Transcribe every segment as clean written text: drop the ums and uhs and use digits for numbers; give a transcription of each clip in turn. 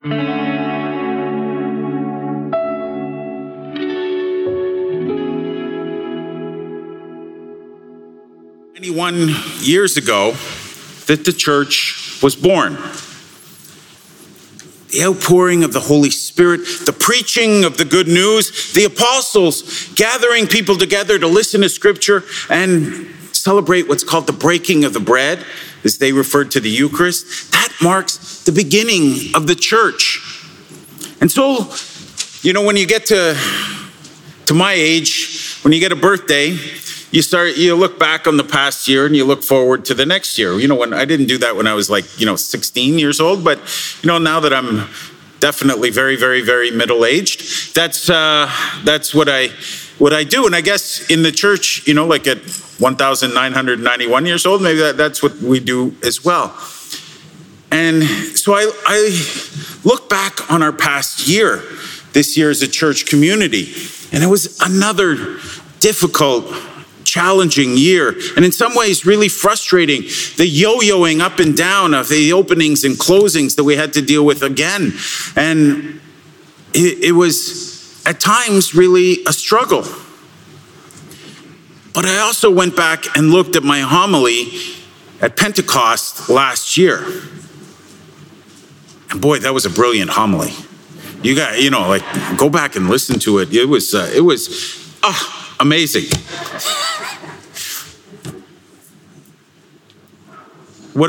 Years ago that the church was born. The outpouring of the Holy Spirit, the preaching of the good news, the apostles gathering people together to listen to Scripture and celebrate what's called the breaking of the bread, as they referred to the Eucharist. That marks the beginning of the church. And so, when you get to my age, when you get a birthday, you look back on the past year and you look forward to the next year. When I didn't do that when I was 16 years old, but now that I'm definitely very, very, very middle-aged, that's what I do. And I guess in the church, like at 1,991 years old, maybe that's what we do as well. And so I look back on our past year, this year as a church community, and it was another difficult, challenging year, and in some ways really frustrating. The yo-yoing up and down of the openings and closings that we had to deal with again. And it was at times really a struggle. But I also went back and looked at my homily at Pentecost last year. And boy, that was a brilliant homily. You got, go back and listen to it. It was amazing. What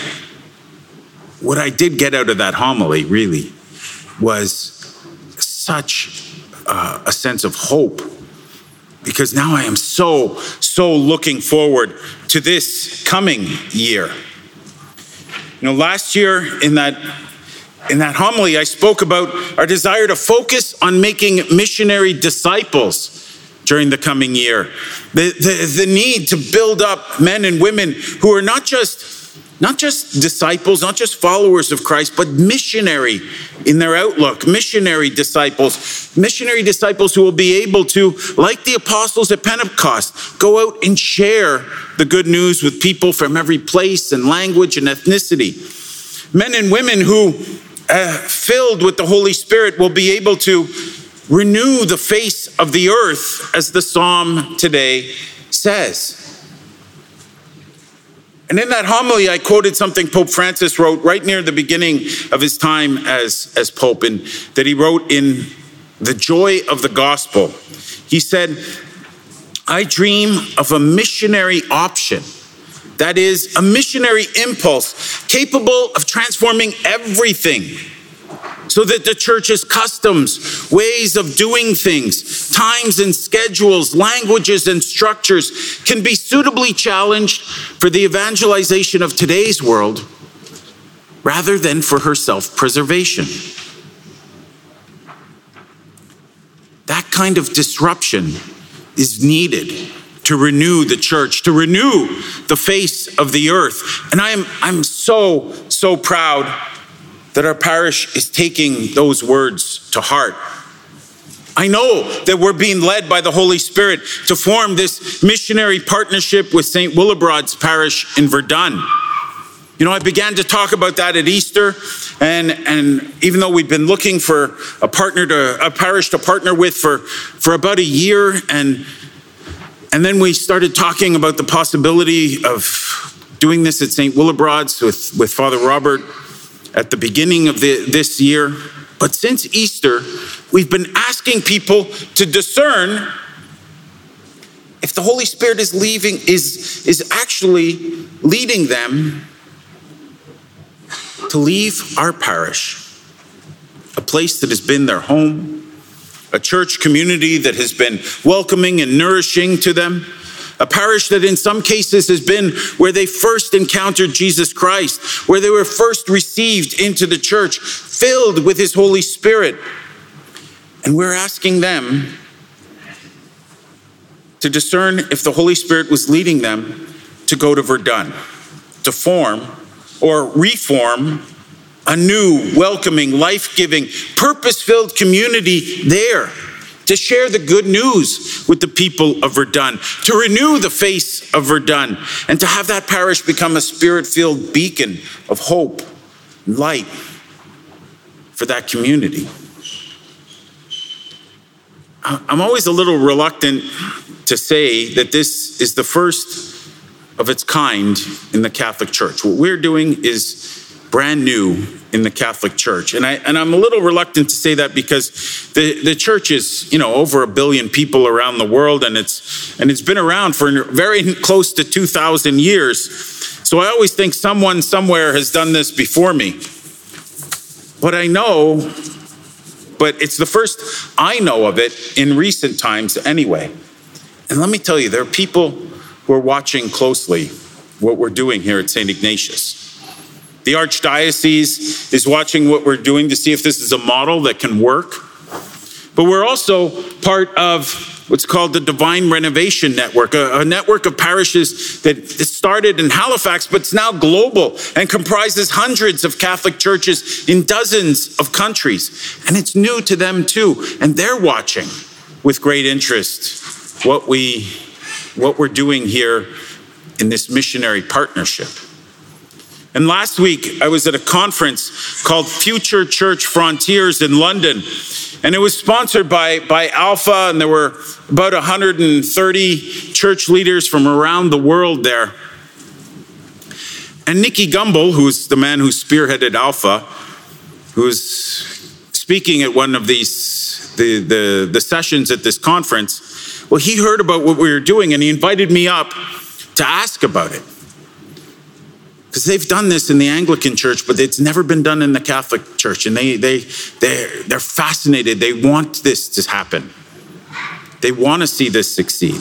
I did get out of that homily really was such a sense of hope, because now I am so looking forward to this coming year. Last year in that homily, I spoke about our desire to focus on making missionary disciples during the coming year. The need to build up men and women who are not just disciples, not just followers of Christ, but missionary in their outlook, missionary disciples who will be able to, like the apostles at Pentecost, go out and share the good news with people from every place and language and ethnicity. Men and women who, filled with the Holy Spirit, will be able to renew the face of the earth, as the psalm today says. And in that homily, I quoted something Pope Francis wrote right near the beginning of his time as Pope, and that he wrote in The Joy of the Gospel. He said, "I dream of a missionary option, that is, a missionary impulse capable of transforming everything, so that the church's customs, ways of doing things, times and schedules, languages and structures can be suitably challenged for the evangelization of today's world, rather than for her self-preservation." That kind of disruption is needed to renew the church, to renew the face of the earth. And I'm so proud that our parish is taking those words to heart. I know that we're being led by the Holy Spirit to form this missionary partnership with St. Willibrord's parish in Verdun. I began to talk about that at Easter, and even though we've been looking for a parish to partner with for about a year, and then we started talking about the possibility of doing this at St. Willibrord's with Father Robert at the beginning of this year. But since Easter, we've been asking people to discern if the Holy Spirit is actually leading them to leave our parish, a place that has been their home, a church community that has been welcoming and nourishing to them, a parish that in some cases has been where they first encountered Jesus Christ, where they were first received into the church, filled with his Holy Spirit. And we're asking them to discern if the Holy Spirit was leading them to go to Verdun, to form or reform a new, welcoming, life-giving, purpose-filled community there, to share the good news with the people of Verdun, to renew the face of Verdun, and to have that parish become a spirit-filled beacon of hope and light for that community. I'm always a little reluctant to say that this is the first of its kind in the Catholic Church. What we're doing is brand new in the Catholic Church. And I'm a little reluctant to say that because the church is, over 1 billion people around the world, and it's been around for very close to 2,000 years. So I always think someone somewhere has done this before me. But it's the first I know of it in recent times anyway. And let me tell you, there are people who are watching closely what we're doing here at St. Ignatius. The Archdiocese is watching what we're doing to see if this is a model that can work. But we're also part of what's called the Divine Renovation Network, a network of parishes that started in Halifax, but it's now global and comprises hundreds of Catholic churches in dozens of countries. And it's new to them too. And they're watching with great interest what we're doing here in this missionary partnership. And last week, I was at a conference called Future Church Frontiers in London. And it was sponsored by Alpha, and there were about 130 church leaders from around the world there. And Nicky Gumbel, who's the man who spearheaded Alpha, who was speaking at one of these the sessions at this conference, well, he heard about what we were doing, and he invited me up to ask about it. Because they've done this in the Anglican Church, but it's never been done in the Catholic Church. And they're fascinated. They want this to happen. They want to see this succeed.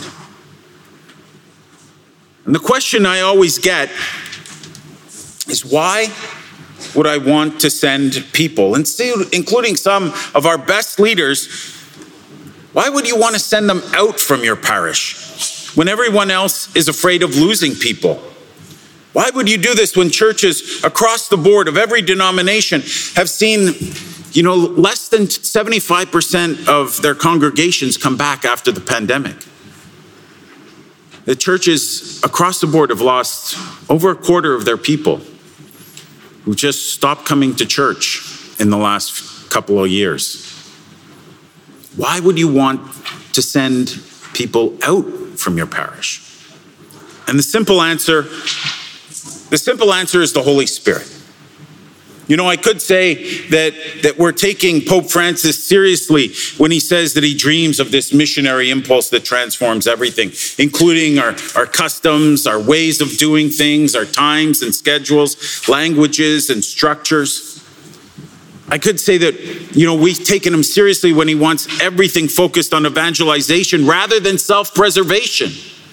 And the question I always get is, why would I want to send people, including some of our best leaders, why would you want to send them out from your parish when everyone else is afraid of losing people? Why would you do this when churches across the board of every denomination have seen, less than 75% of their congregations come back after the pandemic? The churches across the board have lost over a quarter of their people who just stopped coming to church in the last couple of years. Why would you want to send people out from your parish? And the simple answer is the Holy Spirit. I could say that we're taking Pope Francis seriously when he says that he dreams of this missionary impulse that transforms everything, including our customs, our ways of doing things, our times and schedules, languages and structures. I could say that, we've taken him seriously when he wants everything focused on evangelization rather than self-preservation.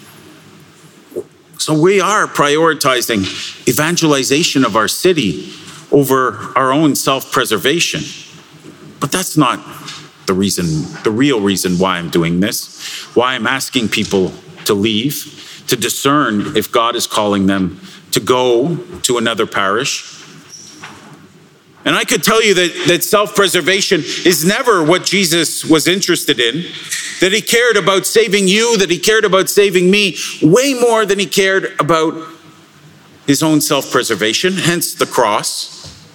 So we are prioritizing evangelization of our city over our own self-preservation. But that's not the real reason why I'm doing this, why I'm asking people to leave, to discern if God is calling them to go to another parish. And I could tell you that self-preservation is never what Jesus was interested in, that he cared about saving you, that he cared about saving me way more than he cared about his own self-preservation, hence the cross.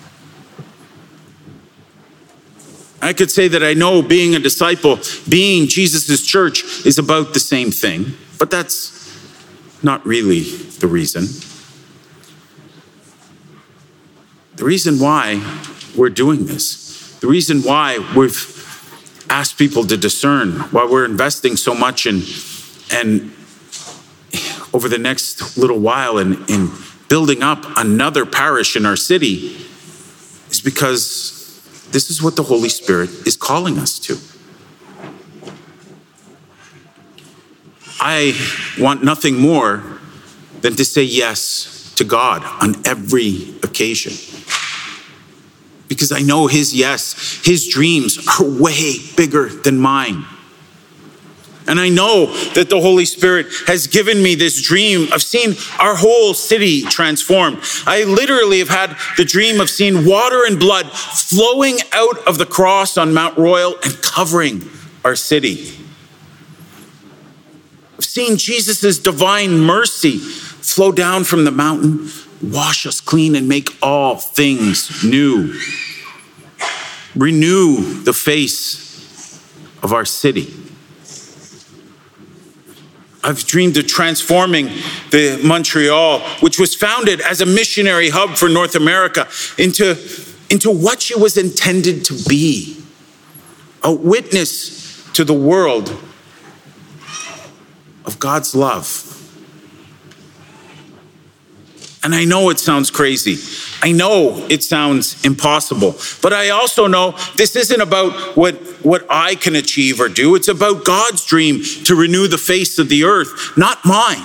I could say that I know being a disciple, being Jesus' church is about the same thing, but that's not really the reason. The reason why we're doing this, the reason why we've asked people to discern, why we're investing so much in over the next little while in building up another parish in our city, is because this is what the Holy Spirit is calling us to. I want nothing more than to say yes to God on every occasion. Because I know his yes, his dreams are way bigger than mine. And I know that the Holy Spirit has given me this dream of seeing our whole city transformed. I literally have had the dream of seeing water and blood flowing out of the cross on Mount Royal and covering our city. I've seen Jesus' divine mercy flow down from the mountain, wash us clean and make all things new. renew the face of our city. I've dreamed of transforming the Montreal, which was founded as a missionary hub for North America, into what she was intended to be, a witness to the world of God's love. And I know it sounds crazy. I know it sounds impossible. But I also know this isn't about what I can achieve or do. It's about God's dream to renew the face of the earth, not mine.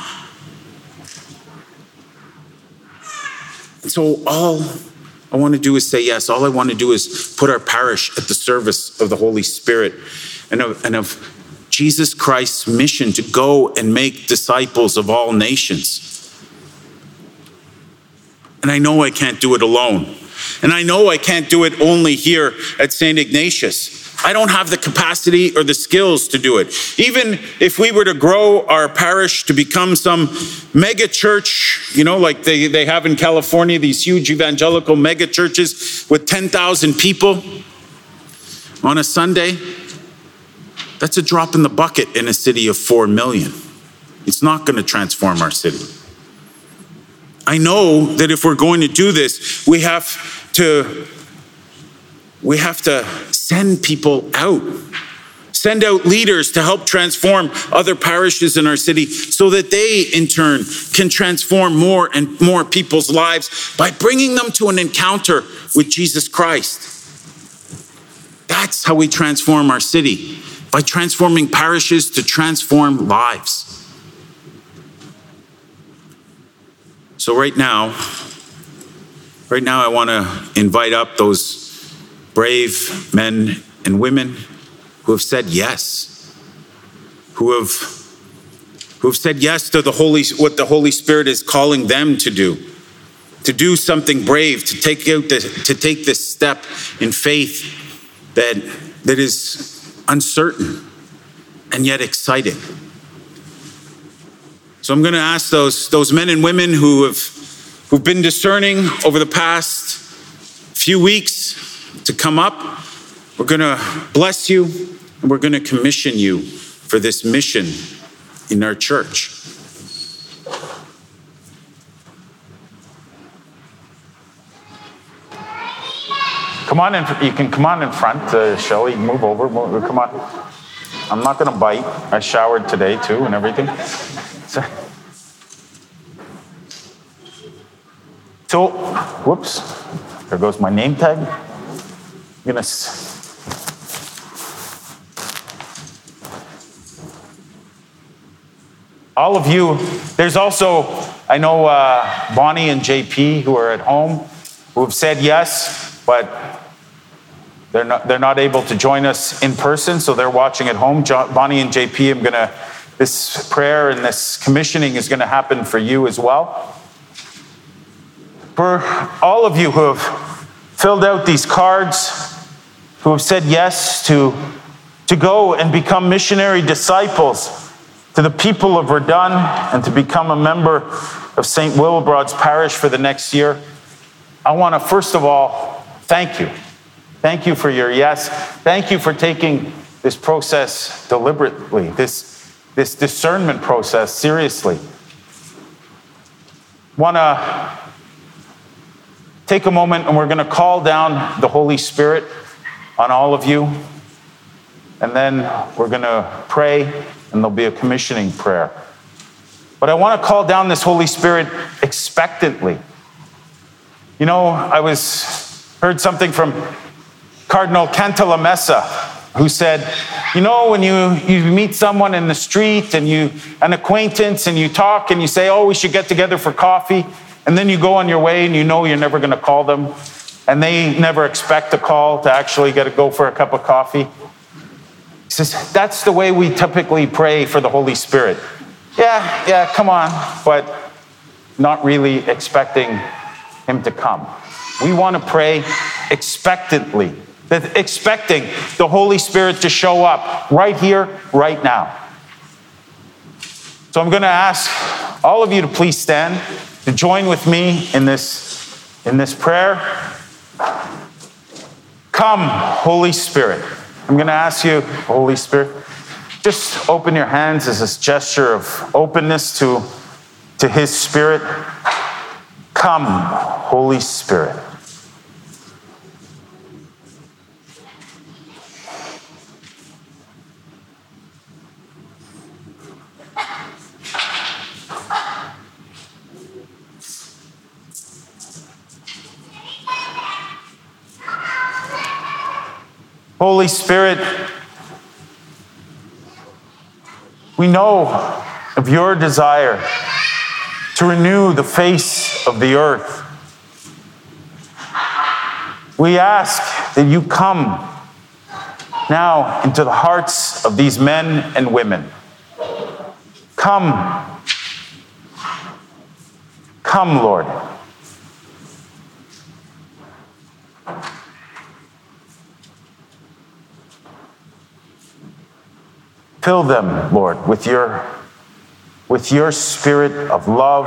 And so all I want to do is say yes. All I want to do is put our parish at the service of the Holy Spirit and of Jesus Christ's mission to go and make disciples of all nations. And I know I can't do it alone. And I know I can't do it only here at St. Ignatius. I don't have the capacity or the skills to do it. Even if we were to grow our parish to become some mega church, like they have in California, these huge evangelical mega churches with 10,000 people on a Sunday, that's a drop in the bucket in a city of 4 million. It's not going to transform our city. I know that if we're going to do this, we have to send people out. Send out leaders to help transform other parishes in our city so that they, in turn, can transform more and more people's lives by bringing them to an encounter with Jesus Christ. That's how we transform our city, by transforming parishes to transform lives. So right now I want to invite up those brave men and women who have said yes, who have said yes to what the Holy Spirit is calling them to do something brave, to take this step in faith that is uncertain and yet exciting. So I'm going to ask those men and women who've been discerning over the past few weeks to come up. We're going to bless you and we're going to commission you for this mission in our church. Come on in. You can come on in front, Shelley. Move over. Come on. I'm not going to bite. I showered today too and everything. So, whoops, there goes my name tag. All of you, there's also, I know Bonnie and JP who are at home who have said yes, but they're not able to join us in person, so they're watching at home. Bonnie and JP, this prayer and this commissioning is going to happen for you as well. For all of you who have filled out these cards, who have said yes to go and become missionary disciples to the people of Verdun and to become a member of St. Willibrord's Parish for the next year, I want to first of all thank you. Thank you for your yes. Thank you for taking this process deliberately, this discernment process seriously. Want to take a moment and we're going to call down the Holy Spirit on all of you. And then we're going to pray and there'll be a commissioning prayer. But I want to call down this Holy Spirit expectantly. I heard something from Cardinal Cantalamessa, who said, when you meet someone in the street and an acquaintance and you talk and you say, oh, we should get together for coffee. And then you go on your way and you're never going to call them. And they never expect a call to actually go for a cup of coffee. He says, that's the way we typically pray for the Holy Spirit. Yeah, come on. But not really expecting him to come. We want to pray expectantly. Expecting the Holy Spirit to show up right here, right now. So I'm going to ask all of you to please stand to join with me in this prayer. Come, Holy Spirit. I'm going to ask you, Holy Spirit, just open your hands as a gesture of openness to his Spirit. Come, Holy Spirit. Holy Spirit, we know of your desire to renew the face of the earth. We ask that you come now into the hearts of these men and women. Come. Come, Lord. Fill them, Lord, with your spirit of love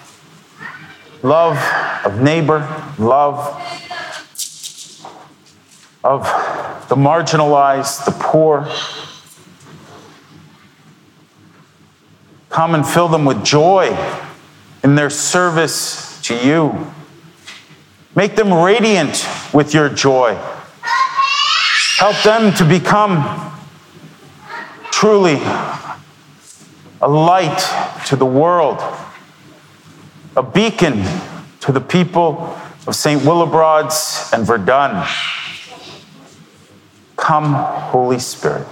of neighbor, love of the marginalized, the poor. Come and fill them with joy in their service to you. Make them radiant with your joy. Help them to become truly a light to the world, a beacon to the people of St. Willibrod's and Verdun. Come, Holy Spirit.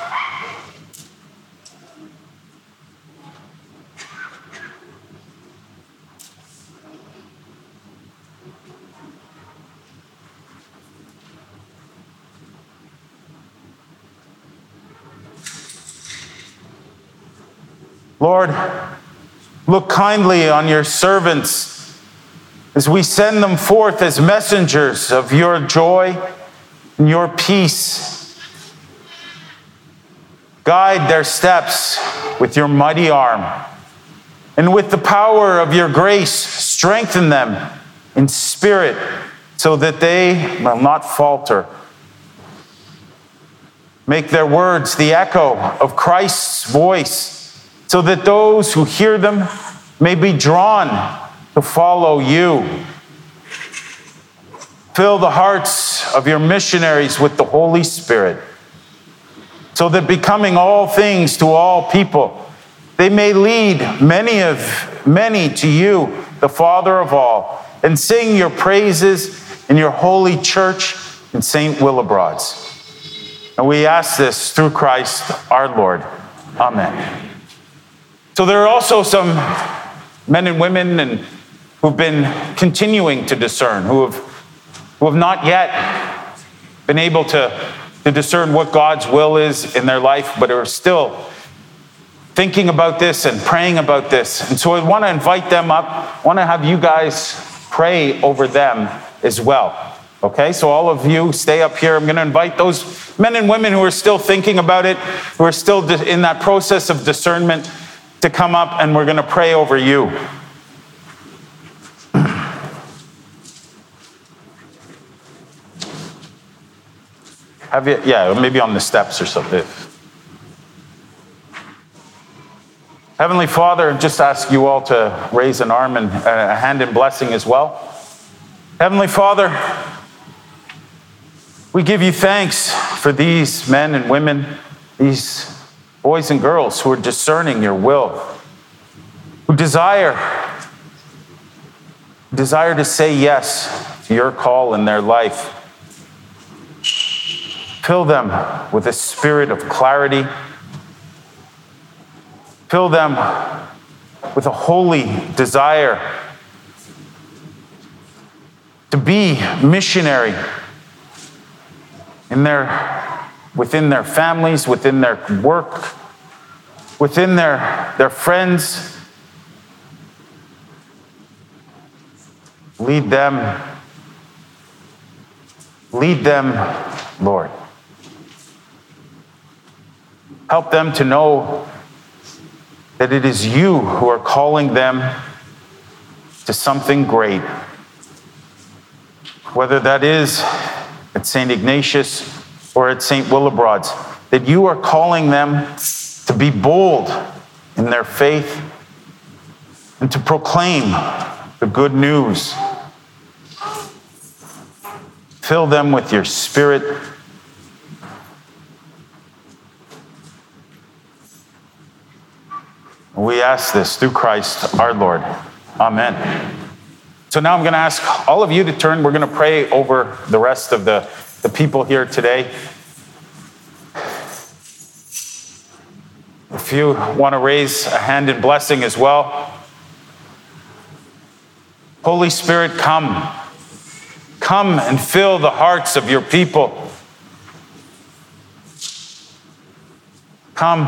Lord, look kindly on your servants as we send them forth as messengers of your joy and your peace. Guide their steps with your mighty arm, and with the power of your grace, strengthen them in spirit so that they will not falter. Make their words the echo of Christ's voice, so that those who hear them may be drawn to follow you. Fill the hearts of your missionaries with the Holy Spirit, so that becoming all things to all people, they may lead many to you, the Father of all, and sing your praises in your holy church in St. Willibrod's. And we ask this through Christ our Lord. Amen. So there are also some men and women who've been continuing to discern, who have not yet been able to discern what God's will is in their life, but are still thinking about this and praying about this. And so I want to invite them up. I want to have you guys pray over them as well. Okay, so all of you stay up here. I'm going to invite those men and women who are still thinking about it, who are still in that process of discernment, to come up, and we're going to pray over you. Have you? Yeah, maybe on the steps or something. Heavenly Father, just ask you all to raise an arm and a hand in blessing as well. Heavenly Father, we give you thanks for these men and women, these boys and girls who are discerning your will, who desire to say yes to your call in their life. Fill them with a spirit of clarity. Fill them with a holy desire to be missionary within their families, within their work, within their friends. Lead them, Lord. Help them to know that it is you who are calling them to something great. Whether that is at St. Ignatius or at St. Willibrod's, that you are calling them to be bold in their faith and to proclaim the good news. Fill them with your Spirit. We ask this through Christ our Lord. Amen. So now I'm going to ask all of you to turn. We're going to pray over the rest of the people here today. If you want to raise a hand in blessing as well. Holy Spirit, come. Come and fill the hearts of your people. Come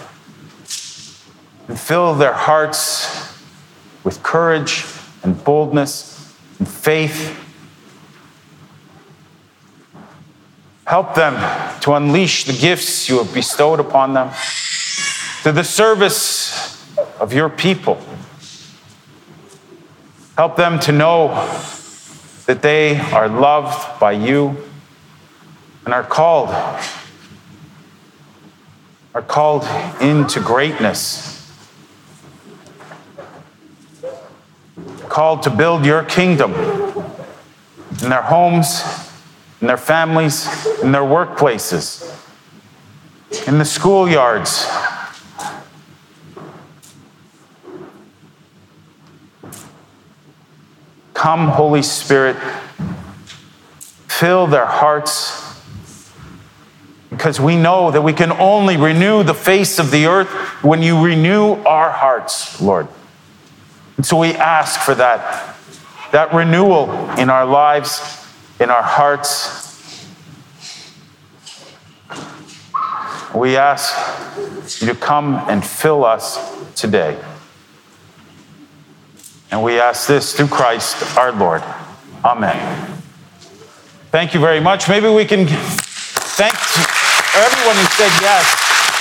and fill their hearts with courage and boldness and faith. Help them to unleash the gifts you have bestowed upon them to the service of your people. Help them to know that they are loved by you and are called into greatness, called to build your kingdom in their homes, in their families, in their workplaces, in the schoolyards. Come, Holy Spirit, fill their hearts, because we know that we can only renew the face of the earth when you renew our hearts, Lord. And so we ask for that renewal in our lives, in our hearts. We ask you to come and fill us today. And we ask this through Christ our Lord. Amen. Thank you very much. Maybe we can thank everyone who said yes.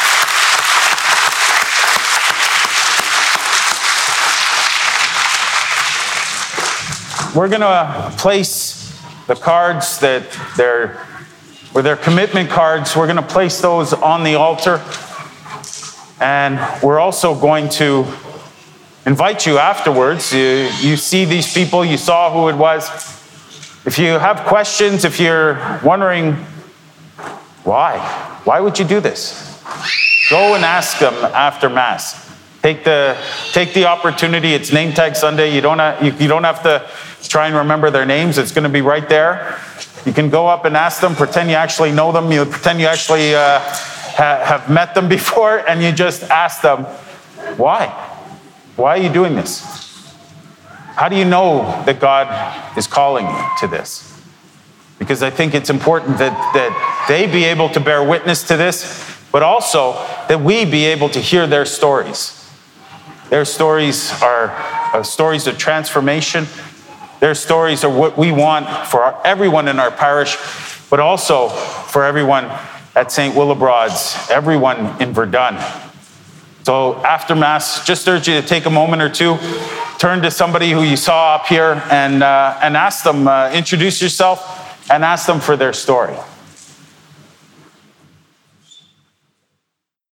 We're going to place the cards that were their commitment cards. We're going to place those on the altar. And we're also going to invite you afterwards. You see these people, you saw who it was. If you have questions, if you're wondering why would you do this? Go and ask them after Mass. Take the opportunity. It's Name Tag Sunday. You don't have to try and remember their names. It's going to be right there. You can go up and ask them. Pretend you actually know them. You pretend you actually have met them before, and you just ask them, why? Why are you doing this? How do you know that God is calling you to this? Because I think it's important that they be able to bear witness to this, but also that we be able to hear their stories. Their stories are stories of transformation. Their stories are what we want for everyone in our parish, but also for everyone at St. Willibrod's, everyone in Verdun. So after Mass, just urge you to take a moment or two, turn to somebody who you saw up here and ask them, introduce yourself and ask them for their story.